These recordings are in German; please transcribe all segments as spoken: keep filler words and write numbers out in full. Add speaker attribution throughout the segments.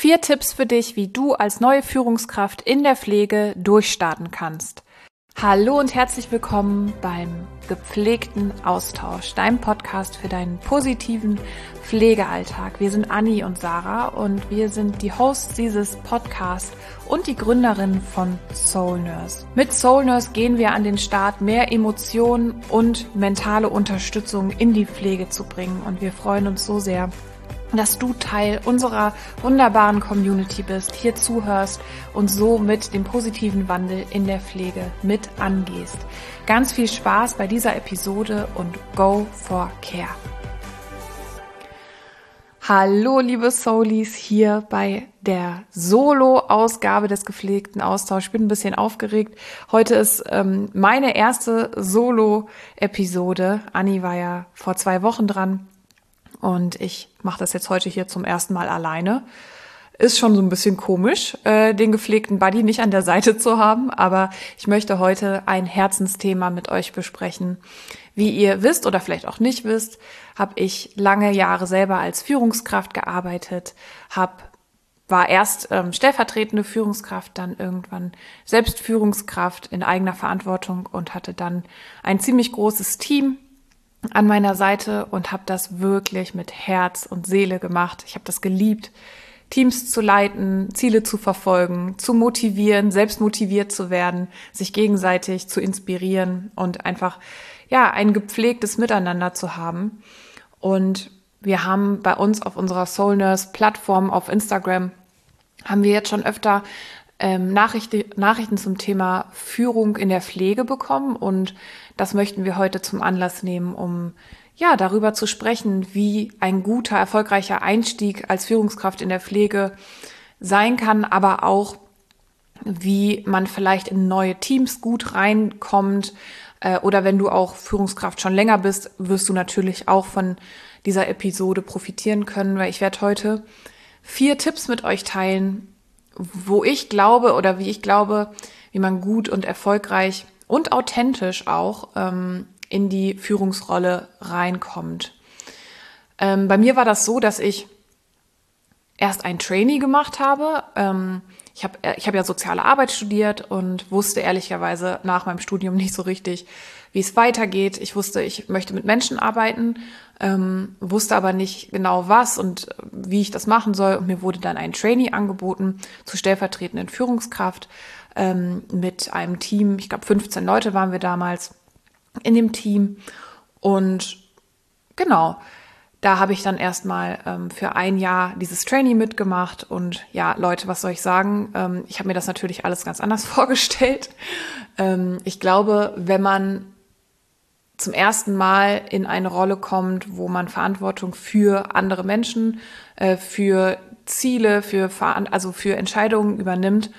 Speaker 1: Vier Tipps für dich, wie du als neue Führungskraft in der Pflege durchstarten kannst. Hallo und herzlich willkommen beim gepflegten Austausch, deinem Podcast für deinen positiven Pflegealltag. Wir sind Anni und Sarah und wir sind die Hosts dieses Podcasts und die Gründerin von Soul Nurse. Mit Soul Nurse gehen wir an den Start, mehr Emotionen und mentale Unterstützung in die Pflege zu bringen, und wir freuen uns so sehr, dass du Teil unserer wunderbaren Community bist, hier zuhörst und so mit dem positiven Wandel in der Pflege mit angehst. Ganz viel Spaß bei dieser Episode und go for care. Hallo liebe Soulies, hier bei der Solo-Ausgabe des gepflegten Austauschs. Ich bin ein bisschen aufgeregt. Heute ist ähm, meine erste Solo-Episode. Anni war ja vor zwei Wochen dran. Und ich mache das jetzt heute hier zum ersten Mal alleine. Ist schon so ein bisschen komisch, äh, den gepflegten Buddy nicht an der Seite zu haben. Aber ich möchte heute ein Herzensthema mit euch besprechen. Wie ihr wisst oder vielleicht auch nicht wisst, habe ich lange Jahre selber als Führungskraft gearbeitet. Hab, war erst ähm, stellvertretende Führungskraft, dann irgendwann selbst Führungskraft in eigener Verantwortung und hatte dann ein ziemlich großes Team an meiner Seite und habe das wirklich mit Herz und Seele gemacht. Ich habe das geliebt, Teams zu leiten, Ziele zu verfolgen, zu motivieren, selbst motiviert zu werden, sich gegenseitig zu inspirieren und einfach ja ein gepflegtes Miteinander zu haben. Und wir haben bei uns auf unserer Soul Nurse Plattform auf Instagram haben wir jetzt schon öfter Ähm, Nachrichten, Nachrichten zum Thema Führung in der Pflege bekommen, und das möchten wir heute zum Anlass nehmen, um ja darüber zu sprechen, wie ein guter, erfolgreicher Einstieg als Führungskraft in der Pflege sein kann, aber auch wie man vielleicht in neue Teams gut reinkommt, äh, oder wenn du auch Führungskraft schon länger bist, wirst du natürlich auch von dieser Episode profitieren können, weil ich werde heute vier Tipps mit euch teilen, wo ich glaube oder wie ich glaube, wie man gut und erfolgreich und authentisch auch ähm, in die Führungsrolle reinkommt. Ähm, bei mir war das so, dass ich erst ein Trainee gemacht habe. Ähm, ich habe ich hab ja soziale Arbeit studiert und wusste ehrlicherweise nach meinem Studium nicht so richtig, wie es weitergeht. Ich wusste, ich möchte mit Menschen arbeiten, ähm, wusste aber nicht genau was und wie ich das machen soll. Und mir wurde dann ein Trainee angeboten zur stellvertretenden Führungskraft ähm, mit einem Team. Ich glaube, fünfzehn Leute waren wir damals in dem Team. Und genau, da habe ich dann erstmal ähm, für ein Jahr dieses Trainee mitgemacht. Und ja, Leute, was soll ich sagen? Ähm, ich habe mir das natürlich alles ganz anders vorgestellt. Ähm, ich glaube, wenn man zum ersten Mal in eine Rolle kommt, wo man Verantwortung für andere Menschen, äh, für Ziele, für also für Entscheidungen übernimmt,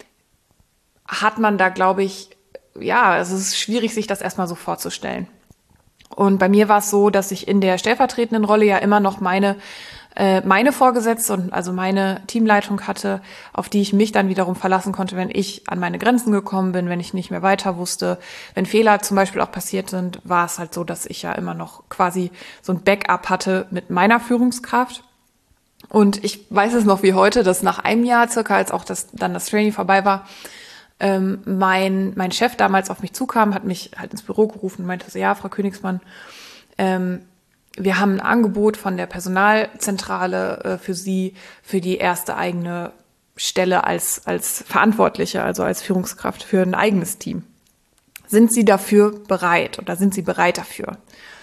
Speaker 1: hat man da, glaube ich, ja, es ist schwierig, sich das erstmal so vorzustellen. Und bei mir war es so, dass ich in der stellvertretenden Rolle ja immer noch meine äh, meine Vorgesetzte und also meine Teamleitung hatte, auf die ich mich dann wiederum verlassen konnte, wenn ich an meine Grenzen gekommen bin, wenn ich nicht mehr weiter wusste. Wenn Fehler zum Beispiel auch passiert sind, war es halt so, dass ich ja immer noch quasi so ein Backup hatte mit meiner Führungskraft. Und ich weiß es noch wie heute, dass nach einem Jahr circa, als auch das, dann das Training vorbei war, ähm, mein mein Chef damals auf mich zukam, hat mich halt ins Büro gerufen und meinte so, ja, Frau Königsmann, ähm, wir haben ein Angebot von der Personalzentrale äh, für Sie, für die erste eigene Stelle als als Verantwortliche, also als Führungskraft für ein eigenes Team. Sind Sie dafür bereit oder sind Sie bereit dafür?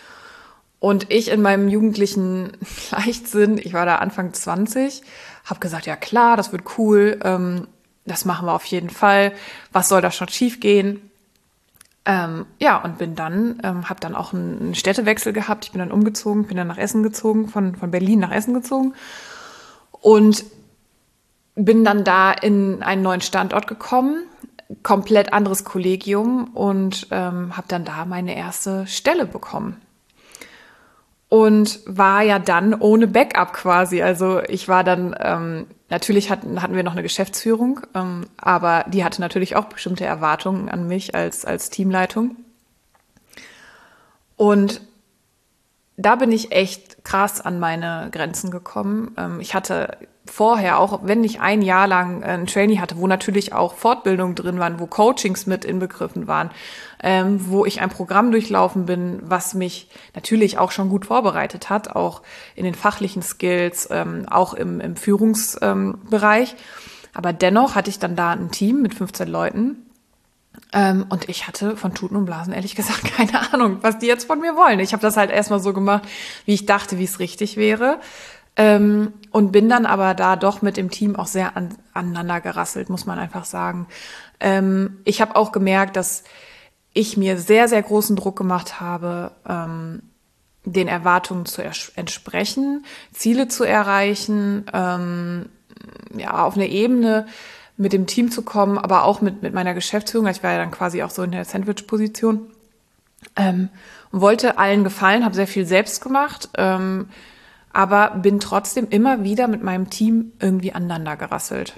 Speaker 1: Und ich in meinem jugendlichen Leichtsinn, ich war da Anfang zwanzig, habe gesagt, ja klar, das wird cool, ähm, das machen wir auf jeden Fall. Was soll da schon schief gehen? Ähm, ja, und bin dann, ähm, habe dann auch einen Städtewechsel gehabt. Ich bin dann umgezogen, bin dann nach Essen gezogen, von, von Berlin nach Essen gezogen und bin dann da in einen neuen Standort gekommen, komplett anderes Kollegium, und ähm, habe dann da meine erste Stelle bekommen. Und war ja dann ohne Backup quasi. Also ich war dann, ähm, natürlich hatten, hatten wir noch eine Geschäftsführung, ähm, aber die hatte natürlich auch bestimmte Erwartungen an mich als, als Teamleitung. Und da bin ich echt krass an meine Grenzen gekommen. Ähm, ich hatte vorher, auch wenn ich ein Jahr lang ein Trainee hatte, wo natürlich auch Fortbildungen drin waren, wo Coachings mit inbegriffen waren, ähm, wo ich ein Programm durchlaufen bin, was mich natürlich auch schon gut vorbereitet hat, auch in den fachlichen Skills, ähm, auch im, im Führungsbereich. Aber dennoch hatte ich dann da ein Team mit fünfzehn Leuten. Ähm, und ich hatte von Tuten und Blasen ehrlich gesagt keine Ahnung, was die jetzt von mir wollen. Ich habe das halt erstmal so gemacht, wie ich dachte, wie es richtig wäre. Ähm, und bin dann aber da doch mit dem Team auch sehr an, aneinander gerasselt, muss man einfach sagen. Ähm, ich habe auch gemerkt, dass ich mir sehr, sehr großen Druck gemacht habe, ähm, den Erwartungen zu ers- entsprechen, Ziele zu erreichen, ähm, ja, auf eine Ebene mit dem Team zu kommen, aber auch mit, mit meiner Geschäftsführung. Ich war ja dann quasi auch so in der Sandwich-Position. Ähm, und wollte allen gefallen, habe sehr viel selbst gemacht, ähm, aber bin trotzdem immer wieder mit meinem Team irgendwie aneinander gerasselt.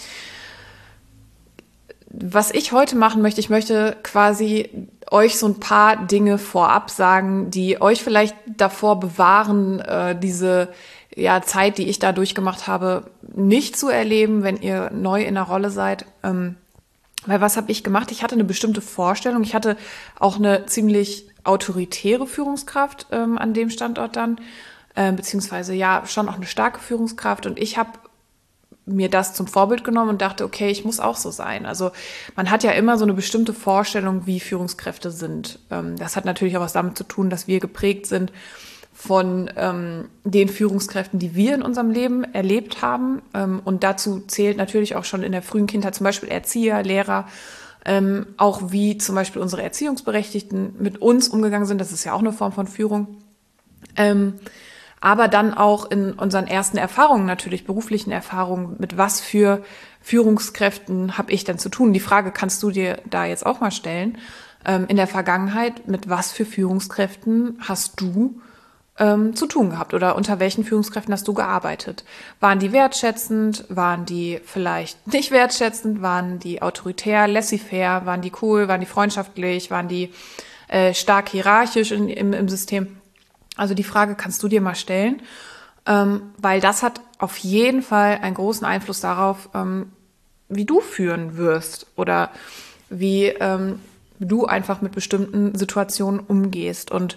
Speaker 1: Was ich heute machen möchte, ich möchte quasi euch so ein paar Dinge vorab sagen, die euch vielleicht davor bewahren, äh, diese ja, Zeit, die ich da durchgemacht habe, nicht zu erleben, wenn ihr neu in der Rolle seid. Ähm, weil was habe ich gemacht? Ich hatte eine bestimmte Vorstellung. Ich hatte auch eine ziemlich autoritäre Führungskraft ähm, an dem Standort dann, äh, beziehungsweise ja, schon auch eine starke Führungskraft. Und ich habe mir das zum Vorbild genommen und dachte, okay, ich muss auch so sein. Also man hat ja immer so eine bestimmte Vorstellung, wie Führungskräfte sind. Ähm, das hat natürlich auch was damit zu tun, dass wir geprägt sind von ähm, den Führungskräften, die wir in unserem Leben erlebt haben. Ähm, und dazu zählt natürlich auch schon in der frühen Kindheit zum Beispiel Erzieher, Lehrer, ähm, auch wie zum Beispiel unsere Erziehungsberechtigten mit uns umgegangen sind. Das ist ja auch eine Form von Führung. Ähm, aber dann auch in unseren ersten Erfahrungen, natürlich beruflichen Erfahrungen, mit was für Führungskräften habe ich denn zu tun? Die Frage kannst du dir da jetzt auch mal stellen. Ähm, in der Vergangenheit, mit was für Führungskräften hast du ähm, zu tun gehabt oder unter welchen Führungskräften hast du gearbeitet? Waren die wertschätzend? Waren die vielleicht nicht wertschätzend? Waren die autoritär, laissez-faire? Waren die cool? Waren die freundschaftlich? Waren die äh, stark hierarchisch in, im, im System? Also die Frage kannst du dir mal stellen, ähm, weil das hat auf jeden Fall einen großen Einfluss darauf, ähm, wie du führen wirst oder wie ähm, du einfach mit bestimmten Situationen umgehst. Und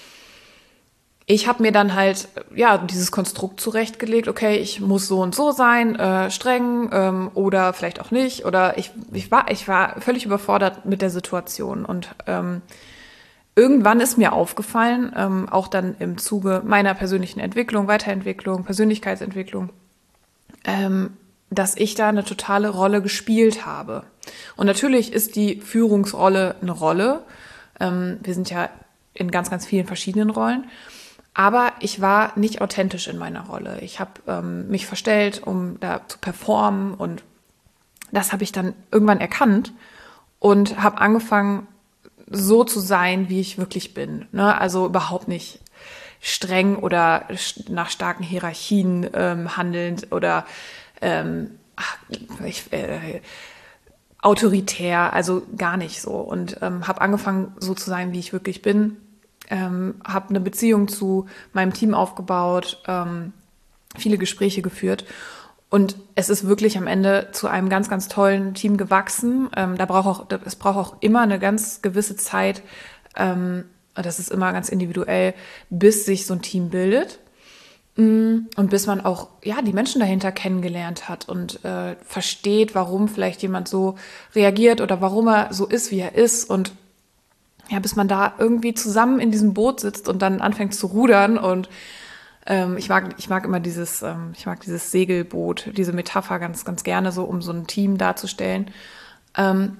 Speaker 1: ich habe mir dann halt ja dieses Konstrukt zurechtgelegt, okay, ich muss so und so sein, äh, streng ähm, oder vielleicht auch nicht. Oder ich, ich, war, ich war völlig überfordert mit der Situation und ähm, irgendwann ist mir aufgefallen, ähm, auch dann im Zuge meiner persönlichen Entwicklung, Weiterentwicklung, Persönlichkeitsentwicklung, ähm, dass ich da eine totale Rolle gespielt habe. Und natürlich ist die Führungsrolle eine Rolle. Ähm, wir sind ja in ganz, ganz vielen verschiedenen Rollen. Aber ich war nicht authentisch in meiner Rolle. Ich habe ähm, mich verstellt, um da zu performen. Und das habe ich dann irgendwann erkannt und habe angefangen, so zu sein, wie ich wirklich bin. Ne? Also überhaupt nicht streng oder nach starken Hierarchien ähm, handelnd oder ähm, ach, ich, äh, autoritär, also gar nicht so. Und ähm, habe angefangen, so zu sein, wie ich wirklich bin. Ähm, habe eine Beziehung zu meinem Team aufgebaut, ähm, viele Gespräche geführt. Und es ist wirklich am Ende zu einem ganz, ganz tollen Team gewachsen. Ähm, da braucht auch, es braucht auch immer eine ganz gewisse Zeit, ähm, das ist immer ganz individuell, bis sich so ein Team bildet. Und bis man auch ja die Menschen dahinter kennengelernt hat und äh, versteht, warum vielleicht jemand so reagiert oder warum er so ist, wie er ist. Und ja, bis man da irgendwie zusammen in diesem Boot sitzt und dann anfängt zu rudern und Ähm, ich mag, ich mag immer dieses, ähm, ich mag dieses Segelboot, diese Metapher ganz, ganz gerne so, um so ein Team darzustellen. Ähm,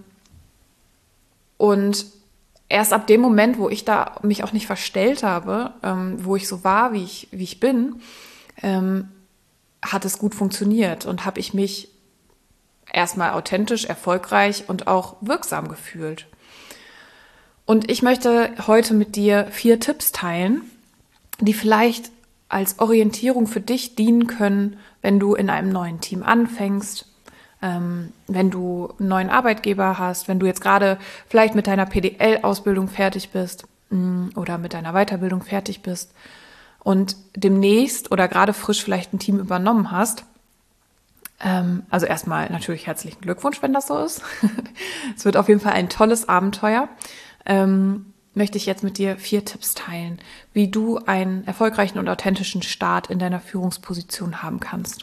Speaker 1: und erst ab dem Moment, wo ich da mich auch nicht verstellt habe, ähm, wo ich so war, wie ich, wie ich bin, ähm, hat es gut funktioniert und habe ich mich erstmal authentisch, erfolgreich und auch wirksam gefühlt. Und ich möchte heute mit dir vier Tipps teilen, die vielleicht als Orientierung für dich dienen können, wenn du in einem neuen Team anfängst, ähm, wenn du einen neuen Arbeitgeber hast, wenn du jetzt gerade vielleicht mit deiner P D L-Ausbildung fertig bist mh, oder mit deiner Weiterbildung fertig bist und demnächst oder gerade frisch vielleicht ein Team übernommen hast. Ähm, also erstmal natürlich herzlichen Glückwunsch, wenn das so ist. Es wird auf jeden Fall ein tolles Abenteuer. Ähm, möchte ich jetzt mit dir vier Tipps teilen, wie du einen erfolgreichen und authentischen Start in deiner Führungsposition haben kannst.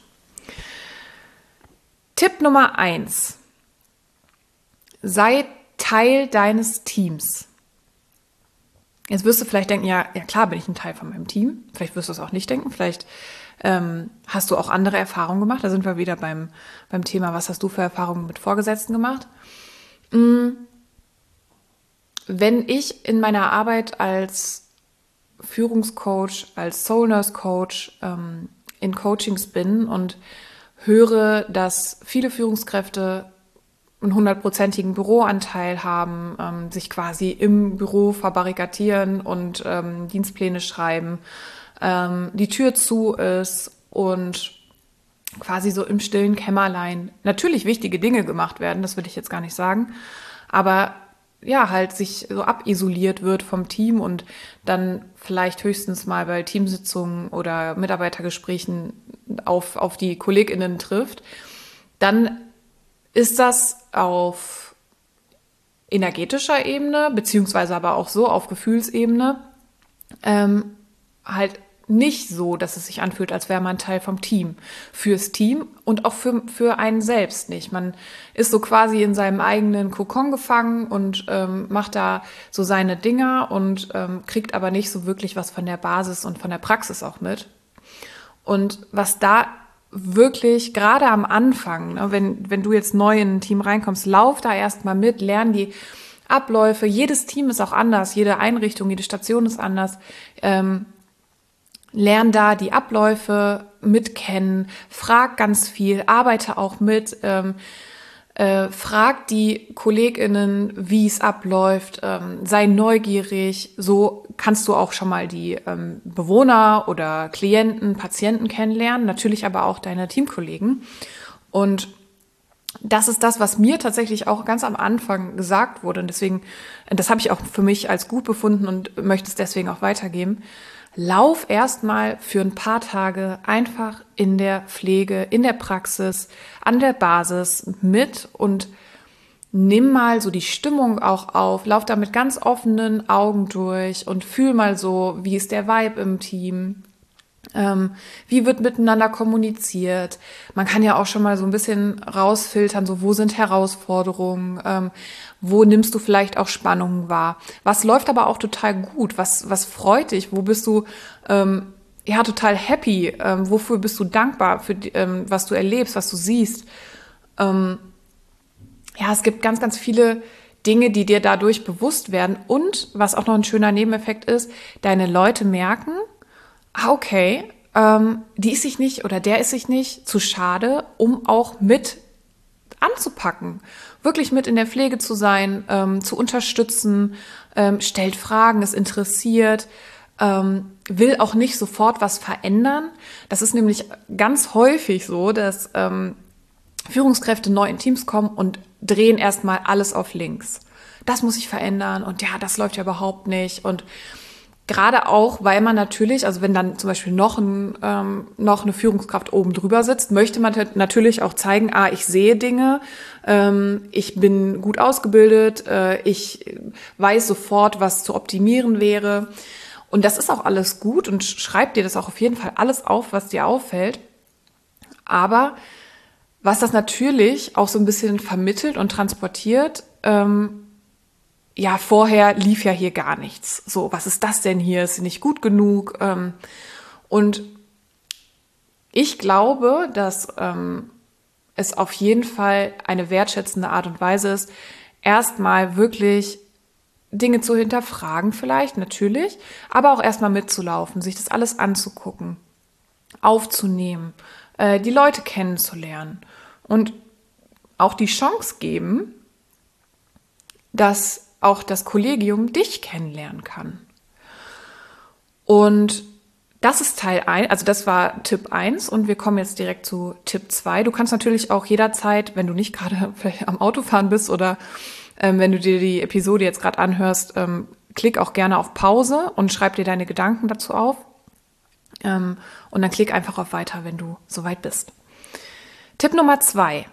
Speaker 1: Tipp Nummer eins. Sei Teil deines Teams. Jetzt wirst du vielleicht denken, ja, ja klar bin ich ein Teil von meinem Team. Vielleicht wirst du es auch nicht denken. Vielleicht ähm, hast du auch andere Erfahrungen gemacht. Da sind wir wieder beim, beim Thema, was hast du für Erfahrungen mit Vorgesetzten gemacht? Mhm. Wenn ich in meiner Arbeit als Führungscoach, als Soul Nurse Coach ähm, in Coachings bin und höre, dass viele Führungskräfte einen hundertprozentigen Büroanteil haben, ähm, sich quasi im Büro verbarrikadieren und ähm, Dienstpläne schreiben, ähm, die Tür zu ist und quasi so im stillen Kämmerlein natürlich wichtige Dinge gemacht werden, das will ich jetzt gar nicht sagen, aber ja, halt sich so abisoliert wird vom Team und dann vielleicht höchstens mal bei Teamsitzungen oder Mitarbeitergesprächen auf, auf die KollegInnen trifft, dann ist das auf energetischer Ebene, beziehungsweise aber auch so auf Gefühlsebene, ähm, halt nicht so, dass es sich anfühlt, als wäre man Teil vom Team. Fürs Team und auch für, für einen selbst nicht. Man ist so quasi in seinem eigenen Kokon gefangen und ähm, macht da so seine Dinger und ähm, kriegt aber nicht so wirklich was von der Basis und von der Praxis auch mit. Und was da wirklich, gerade am Anfang, ne, wenn, wenn du jetzt neu in ein Team reinkommst, lauf da erstmal mit, lern die Abläufe. Jedes Team ist auch anders, jede Einrichtung, jede Station ist anders. Ähm, lern da die Abläufe mit kennen, frag ganz viel, arbeite auch mit, ähm, äh, frag die KollegInnen, wie es abläuft, ähm, sei neugierig, so kannst du auch schon mal die ähm, Bewohner oder Klienten, Patienten kennenlernen, natürlich aber auch deine Teamkollegen. Und das ist das, was mir tatsächlich auch ganz am Anfang gesagt wurde. Und deswegen, das habe ich auch für mich als gut befunden und möchte es deswegen auch weitergeben. Lauf erstmal für ein paar Tage einfach in der Pflege, in der Praxis, an der Basis mit und nimm mal so die Stimmung auch auf. Lauf da mit ganz offenen Augen durch und fühl mal so, wie ist der Vibe im Team. Ähm, wie wird miteinander kommuniziert? Man kann ja auch schon mal so ein bisschen rausfiltern, so wo sind Herausforderungen, ähm, wo nimmst du vielleicht auch Spannungen wahr? Was läuft aber auch total gut? Was, was freut dich? Wo bist du ähm, ja total happy? Ähm, wofür bist du dankbar für die, ähm, was du erlebst, was du siehst? Ähm, ja, es gibt ganz, ganz viele Dinge, die dir dadurch bewusst werden. Und was auch noch ein schöner Nebeneffekt ist, deine Leute merken, ah, okay, ähm, die ist sich nicht oder der ist sich nicht zu schade, um auch mit anzupacken, wirklich mit in der Pflege zu sein, ähm, zu unterstützen, ähm, stellt Fragen, ist interessiert, ähm, will auch nicht sofort was verändern. Das ist nämlich ganz häufig so, dass ähm, Führungskräfte neu in Teams kommen und drehen erstmal alles auf links. Das muss sich verändern und ja, das läuft ja überhaupt nicht und gerade auch, weil man natürlich, also wenn dann zum Beispiel noch, ein, ähm, noch eine Führungskraft oben drüber sitzt, möchte man natürlich auch zeigen, ah, ich sehe Dinge, ähm, ich bin gut ausgebildet, äh, ich weiß sofort, was zu optimieren wäre. Und das ist auch alles gut und schreib dir das auch auf jeden Fall alles auf, was dir auffällt. Aber was das natürlich auch so ein bisschen vermittelt und transportiert, ähm, ja, vorher lief ja hier gar nichts. So, was ist das denn hier? Ist nicht gut genug? Ähm, und ich glaube, dass ähm, es auf jeden Fall eine wertschätzende Art und Weise ist, erstmal wirklich Dinge zu hinterfragen vielleicht, natürlich, aber auch erstmal mitzulaufen, sich das alles anzugucken, aufzunehmen, äh, die Leute kennenzulernen und auch die Chance geben, dass auch das Kollegium dich kennenlernen kann. Und das ist Teil eins, also das war Tipp eins und wir kommen jetzt direkt zu Tipp zwei. Du kannst natürlich auch jederzeit, wenn du nicht gerade vielleicht am Autofahren bist oder ähm, wenn du dir die Episode jetzt gerade anhörst, ähm, klick auch gerne auf Pause und schreib dir deine Gedanken dazu auf. Ähm, und dann klick einfach auf Weiter, wenn du soweit bist. Tipp Nummer zwei.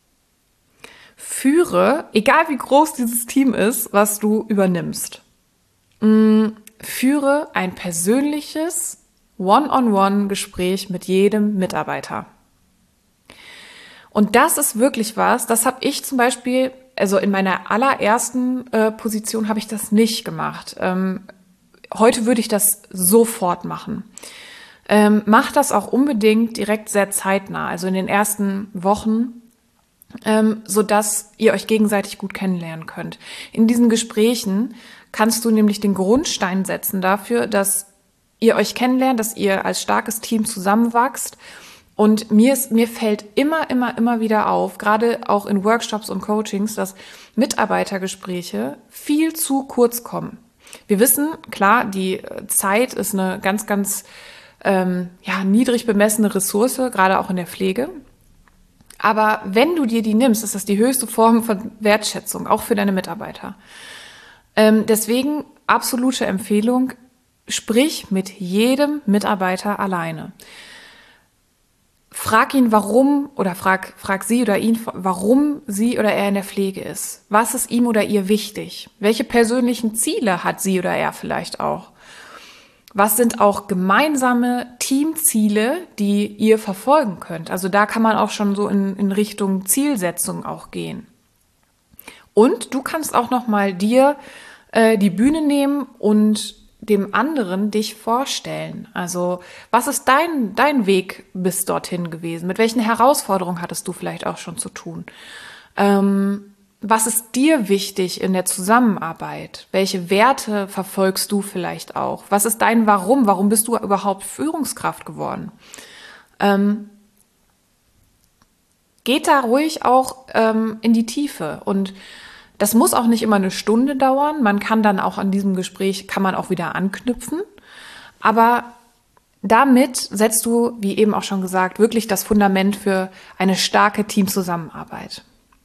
Speaker 1: Führe, egal wie groß dieses Team ist, was du übernimmst, mh, führe ein persönliches One-on-One-Gespräch mit jedem Mitarbeiter. Und das ist wirklich was, das habe ich zum Beispiel, also in meiner allerersten äh, Position habe ich das nicht gemacht. Ähm, heute würde ich das sofort machen. Ähm, macht das auch unbedingt direkt sehr zeitnah, also in den ersten Wochen, ähm, sodass ihr euch gegenseitig gut kennenlernen könnt. In diesen Gesprächen kannst du nämlich den Grundstein setzen dafür, dass ihr euch kennenlernt, dass ihr als starkes Team zusammenwachst. Und mir ist, mir fällt immer, immer, immer wieder auf, gerade auch in Workshops und Coachings, dass Mitarbeitergespräche viel zu kurz kommen. Wir wissen, klar, die Zeit ist eine ganz, ganz ähm, ja, niedrig bemessene Ressource, gerade auch in der Pflege. Aber wenn du dir die nimmst, ist das die höchste Form von Wertschätzung, auch für deine Mitarbeiter. Ähm, deswegen absolute Empfehlung, sprich mit jedem Mitarbeiter alleine. Frag ihn, warum, oder frag, frag sie oder ihn, warum sie oder er in der Pflege ist. Was ist ihm oder ihr wichtig? Welche persönlichen Ziele hat sie oder er vielleicht auch? Was sind auch gemeinsame Teamziele, die ihr verfolgen könnt? Also da kann man auch schon so in, in Richtung Zielsetzung auch gehen. Und du kannst auch noch mal dir äh, die Bühne nehmen und dem anderen dich vorstellen. Also was ist dein, dein Weg bis dorthin gewesen? Mit welchen Herausforderungen hattest du vielleicht auch schon zu tun? Ähm, was ist dir wichtig in der Zusammenarbeit? Welche Werte verfolgst du vielleicht auch? Was ist dein Warum? Warum bist du überhaupt Führungskraft geworden? Ähm, geht da ruhig auch ähm, in die Tiefe. Und das muss auch nicht immer eine Stunde dauern. Man kann dann auch an diesem Gespräch, kann man auch wieder anknüpfen. Aber damit setzt du, wie eben auch schon gesagt, wirklich das Fundament für eine starke Teamzusammenarbeit.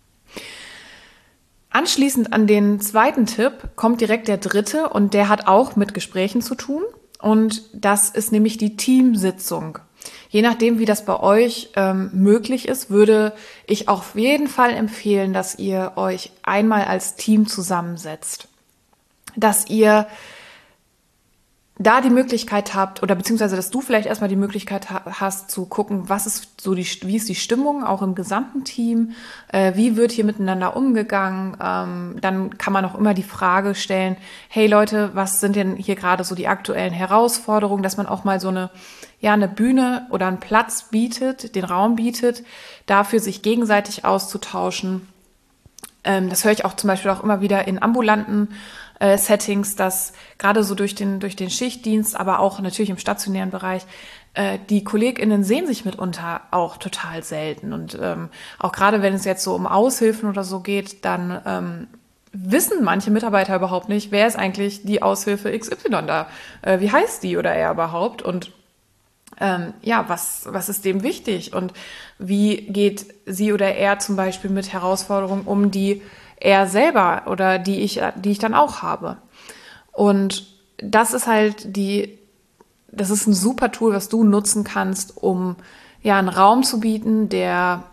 Speaker 1: Anschließend an den zweiten Tipp kommt direkt der dritte und der hat auch mit Gesprächen zu tun. Und das ist nämlich die Teamsitzung. Je nachdem, wie das bei euch ähm, möglich ist, würde ich auf jeden Fall empfehlen, dass ihr euch einmal als Team zusammensetzt. Dass ihr da die Möglichkeit habt, oder beziehungsweise, dass du vielleicht erstmal die Möglichkeit ha- hast zu gucken, was ist so die, wie ist die Stimmung auch im gesamten Team, äh, wie wird hier miteinander umgegangen, ähm, dann kann man auch immer die Frage stellen, hey Leute, was sind denn hier gerade so die aktuellen Herausforderungen, dass man auch mal so eine, ja, eine Bühne oder einen Platz bietet, den Raum bietet, dafür sich gegenseitig auszutauschen. Ähm, das höre ich auch zum Beispiel auch immer wieder in ambulanten äh, Settings, dass gerade so durch den, durch den Schichtdienst, aber auch natürlich im stationären Bereich, äh, die KollegInnen sehen sich mitunter auch total selten. Und ähm, auch gerade wenn es jetzt so um Aushilfen oder so geht, dann ähm, wissen manche Mitarbeiter überhaupt nicht, wer ist eigentlich die Aushilfe X Y da? Äh, wie heißt die oder er überhaupt? Und Ähm, ja, was, was ist dem wichtig und wie geht sie oder er zum Beispiel mit Herausforderungen um, die er selber oder die ich, die ich dann auch habe. Und das ist halt die, das ist ein super Tool, was du nutzen kannst, um ja einen Raum zu bieten, der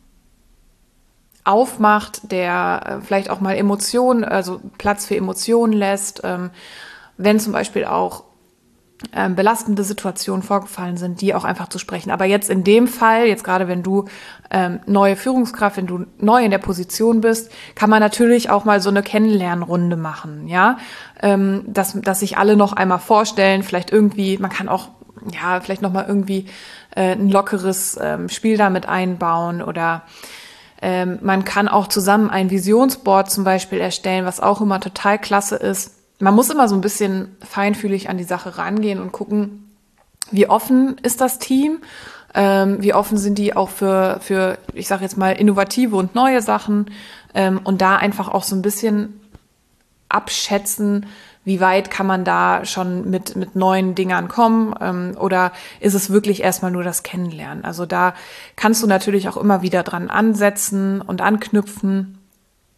Speaker 1: aufmacht, der vielleicht auch mal Emotionen, also Platz für Emotionen lässt, ähm, wenn zum Beispiel auch Ähm, belastende Situationen vorgefallen sind, die auch einfach zu sprechen. Aber jetzt in dem Fall, jetzt gerade wenn du ähm, neue Führungskraft, wenn du neu in der Position bist, kann man natürlich auch mal so eine Kennenlernrunde machen, ja, ähm, dass, dass sich alle noch einmal vorstellen, vielleicht irgendwie, man kann auch, ja, vielleicht noch mal irgendwie äh, ein lockeres ähm, Spiel damit einbauen oder ähm, man kann auch zusammen ein Visionsboard zum Beispiel erstellen, was auch immer total klasse ist. Man muss immer so ein bisschen feinfühlig an die Sache rangehen und gucken, wie offen ist das Team, ähm, wie offen sind die auch für, für ich sage jetzt mal, innovative und neue Sachen ähm, und da einfach auch so ein bisschen abschätzen, wie weit kann man da schon mit, mit neuen Dingern kommen ähm, oder ist es wirklich erstmal nur das Kennenlernen? Also da kannst du natürlich auch immer wieder dran ansetzen und anknüpfen.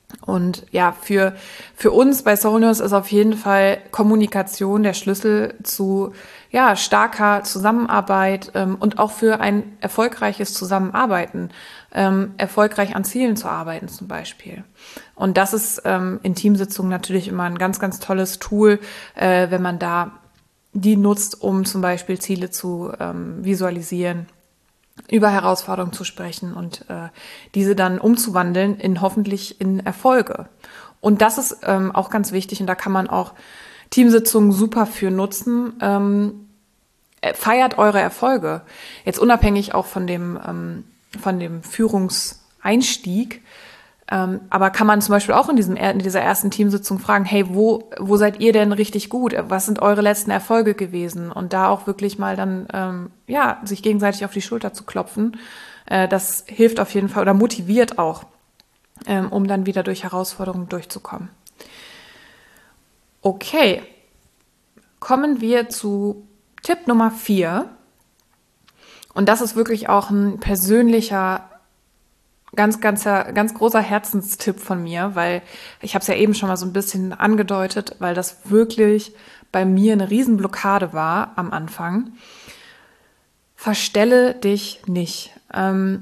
Speaker 1: Und ja, für, für uns bei Soulnurse ist auf jeden Fall Kommunikation der Schlüssel zu ja, starker Zusammenarbeit ähm, und auch für ein erfolgreiches Zusammenarbeiten, ähm, erfolgreich an Zielen zu arbeiten zum Beispiel. Und das ist ähm, in Teamsitzungen natürlich immer ein ganz, ganz tolles Tool, äh, wenn man da die nutzt, um zum Beispiel Ziele zu ähm, visualisieren, über Herausforderungen zu sprechen und äh, diese dann umzuwandeln in hoffentlich in Erfolge. Und das ist ähm, auch ganz wichtig und da kann man auch Teamsitzungen super für nutzen. Ähm, feiert eure Erfolge. Jetzt unabhängig auch von dem, ähm, von dem Führungseinstieg. Ähm, aber kann man zum Beispiel auch in, diesem, in dieser ersten Teamsitzung fragen, hey, wo, wo seid ihr denn richtig gut? Was sind eure letzten Erfolge gewesen? Und da auch wirklich mal dann, ähm, ja, sich gegenseitig auf die Schulter zu klopfen. Äh, das hilft auf jeden Fall oder motiviert auch, ähm, um dann wieder durch Herausforderungen durchzukommen. Okay, kommen wir zu Tipp Nummer vier. Und das ist wirklich auch ein persönlicher Ganz, ganzer, ganz großer Herzenstipp von mir, weil ich habe es ja eben schon mal so ein bisschen angedeutet, weil das wirklich bei mir eine Riesenblockade war am Anfang. Verstelle dich nicht. Ähm,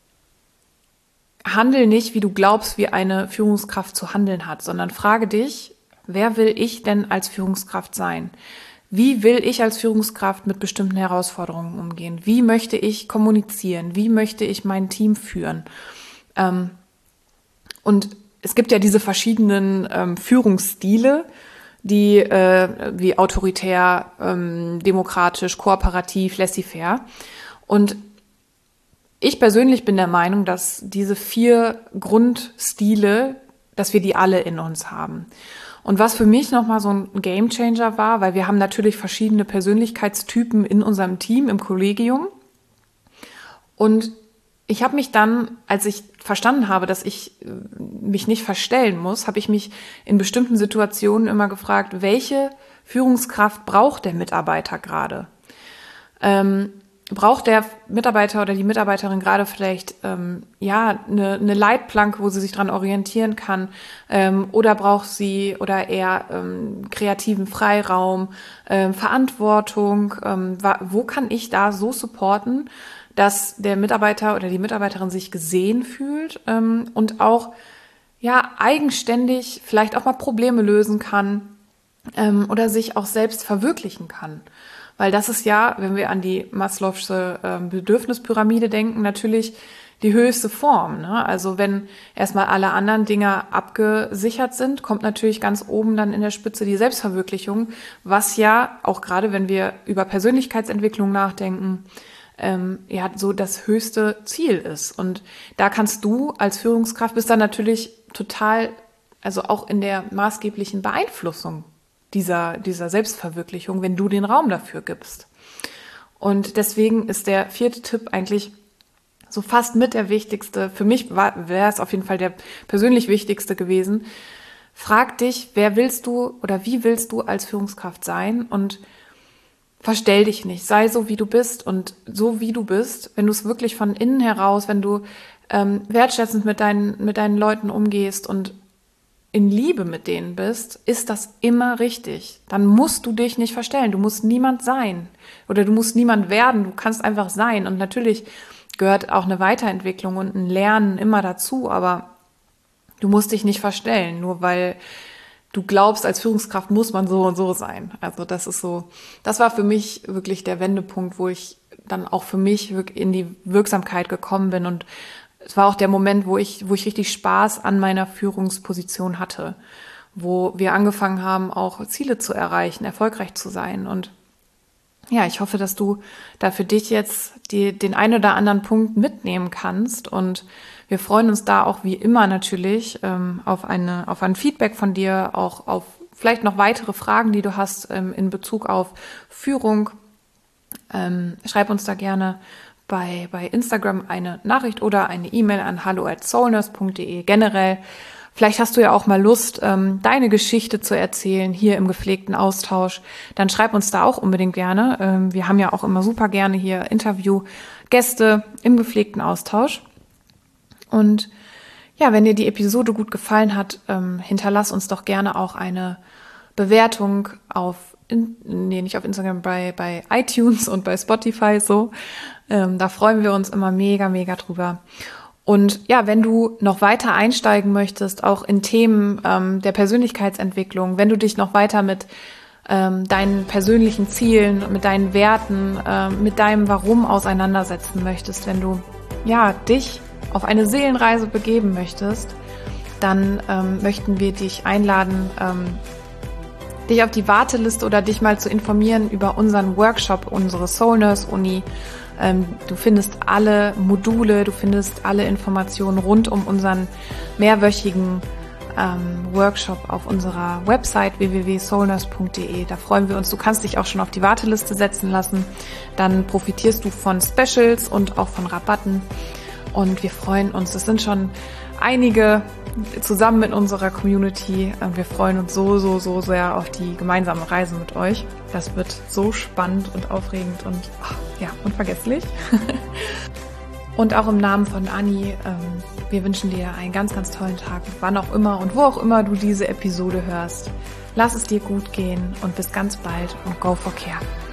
Speaker 1: handel nicht, wie du glaubst, wie eine Führungskraft zu handeln hat, sondern frage dich, wer will ich denn als Führungskraft sein? Wie will ich als Führungskraft mit bestimmten Herausforderungen umgehen? Wie möchte ich kommunizieren? Wie möchte ich mein Team führen? Ähm, und es gibt ja diese verschiedenen ähm, Führungsstile, die äh, wie autoritär, ähm, demokratisch, kooperativ, laissez-faire. Und ich persönlich bin der Meinung, dass diese vier Grundstile, dass wir die alle in uns haben. Und was für mich nochmal so ein Gamechanger war, weil wir haben natürlich verschiedene Persönlichkeitstypen in unserem Team, im Kollegium. Und ich habe mich dann, als ich verstanden habe, dass ich mich nicht verstellen muss, habe ich mich in bestimmten Situationen immer gefragt, welche Führungskraft braucht der Mitarbeiter gerade? Ähm, braucht der Mitarbeiter oder die Mitarbeiterin gerade vielleicht ähm, ja eine, eine Leitplanke, wo sie sich dran orientieren kann, ähm, oder braucht sie oder eher ähm, kreativen Freiraum, ähm, Verantwortung? Ähm, wo kann ich da so supporten, dass der Mitarbeiter oder die Mitarbeiterin sich gesehen fühlt ähm, und auch ja eigenständig vielleicht auch mal Probleme lösen kann ähm, oder sich auch selbst verwirklichen kann? Weil das ist ja, wenn wir an die Maslow'sche äh, Bedürfnispyramide denken, natürlich die höchste Form. Ne? Also wenn erstmal alle anderen Dinge abgesichert sind, kommt natürlich ganz oben dann in der Spitze die Selbstverwirklichung, was ja auch gerade, wenn wir über Persönlichkeitsentwicklung nachdenken, ähm, ja so das höchste Ziel ist. Und da kannst du als Führungskraft bist dann natürlich total, also auch in der maßgeblichen Beeinflussung dieser, dieser Selbstverwirklichung, wenn du den Raum dafür gibst. Und deswegen ist der vierte Tipp eigentlich so fast mit der wichtigste. Für mich wäre es auf jeden Fall der persönlich wichtigste gewesen. Frag dich, wer willst du oder wie willst du als Führungskraft sein und verstell dich nicht. Sei so, wie du bist und so, wie du bist, wenn du es wirklich von innen heraus, wenn du ähm, wertschätzend mit deinen, mit deinen Leuten umgehst und in Liebe mit denen bist, ist das immer richtig. Dann musst du dich nicht verstellen. Du musst niemand sein oder du musst niemand werden. Du kannst einfach sein. Und natürlich gehört auch eine Weiterentwicklung und ein Lernen immer dazu, aber du musst dich nicht verstellen, nur weil du glaubst, als Führungskraft muss man so und so sein. Also das ist so, das war für mich wirklich der Wendepunkt, wo ich dann auch für mich in die Wirksamkeit gekommen bin und es war auch der Moment, wo ich, wo ich richtig Spaß an meiner Führungsposition hatte, wo wir angefangen haben, auch Ziele zu erreichen, erfolgreich zu sein. Und ja, ich hoffe, dass du da für dich jetzt die, den einen oder anderen Punkt mitnehmen kannst. Und wir freuen uns da auch wie immer natürlich ähm, auf eine, auf ein Feedback von dir, auch auf vielleicht noch weitere Fragen, die du hast ähm, in Bezug auf Führung. Ähm, schreib uns da gerne bei, bei Instagram eine Nachricht oder eine E-Mail an hallo at soulnurse punkt de. Generell, vielleicht hast du ja auch mal Lust, ähm, deine Geschichte zu erzählen hier im gepflegten Austausch. Dann schreib uns da auch unbedingt gerne. Ähm, wir haben ja auch immer super gerne hier Interviewgäste im gepflegten Austausch. Und Ja, wenn dir die Episode gut gefallen hat, ähm, hinterlass uns doch gerne auch eine Bewertung auf, in, nee, nicht auf Instagram, bei, bei iTunes und bei Spotify so. Ähm, da freuen wir uns immer mega, mega drüber. Und ja, wenn du noch weiter einsteigen möchtest, auch in Themen ähm, der Persönlichkeitsentwicklung, wenn du dich noch weiter mit ähm, deinen persönlichen Zielen, mit deinen Werten, äh, mit deinem Warum auseinandersetzen möchtest, wenn du ja dich auf eine Seelenreise begeben möchtest, dann ähm, möchten wir dich einladen, ähm, dich auf die Warteliste oder dich mal zu informieren über unseren Workshop, unsere Soul Nurse Uni. Ähm, du findest alle Module, du findest alle Informationen rund um unseren mehrwöchigen ähm, Workshop auf unserer Website w w w punkt soulnurse punkt d e. Da freuen wir uns. Du kannst dich auch schon auf die Warteliste setzen lassen. Dann profitierst du von Specials und auch von Rabatten. Und wir freuen uns. Es sind schon einige zusammen mit unserer Community. Wir freuen uns so, so, so sehr auf die gemeinsame Reise mit euch. Das wird so spannend und aufregend und ach, ja, unvergesslich. Und auch im Namen von Anni, ähm, wir wünschen dir einen ganz, ganz tollen Tag, wann auch immer und wo auch immer du diese Episode hörst. Lass es dir gut gehen und bis ganz bald und go for care.